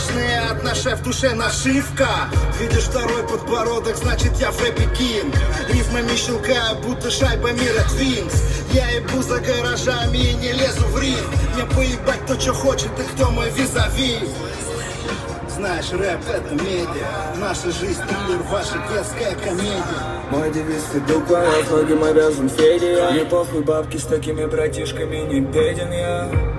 Обычные отношения, в душе нашивка. Видишь второй подбородок, значит я в рэпе кинг. Рифмами щелкаю, будто шайба мира Твинкс. Я ебу за гаражами и не лезу в ринг. Мне поебать кто что хочет и кто мой визави. Знаешь, рэп это медиа, наша жизнь триллер, ваша детская комедия. Мой девиз иду к многим обязан Феде. Мне похуй, бабки с такими братишками не беден я.